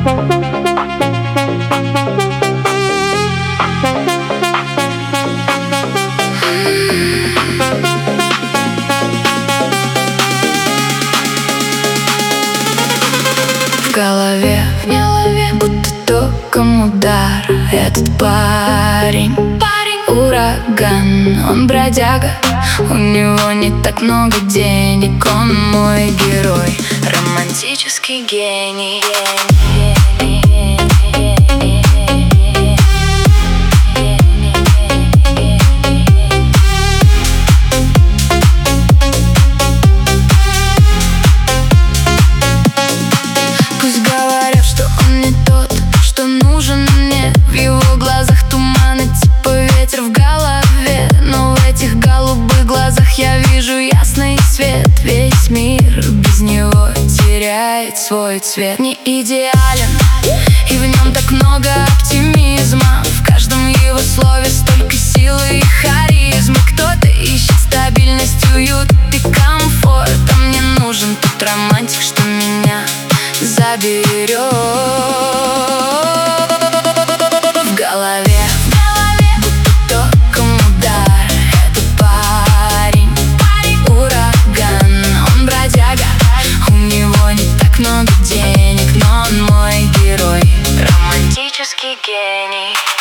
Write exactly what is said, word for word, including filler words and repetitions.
В голове, в голове будто током удар. Этот парень, парень ураган, он бродяга, у него не так много денег. Он мой герой, романтический гений. Пусть говорят, что он не тот, что нужен мне. В его глазах туман и типа ветер в голове, но в этих голубых глазах я вижу ясный свет. Весь мир без него теряет свой цвет. Не идеален, и в нем так много оптимизма. В каждом его слове столько силы и харизмы. Кто-то ищет стабильность, уют и комфорт, а мне нужен тот романтик, что меня заберет. В голове, в голове будто током удар. Это парень, парень ураган, он бродяга, у него не так много денег, но он мой герой, романтический гений.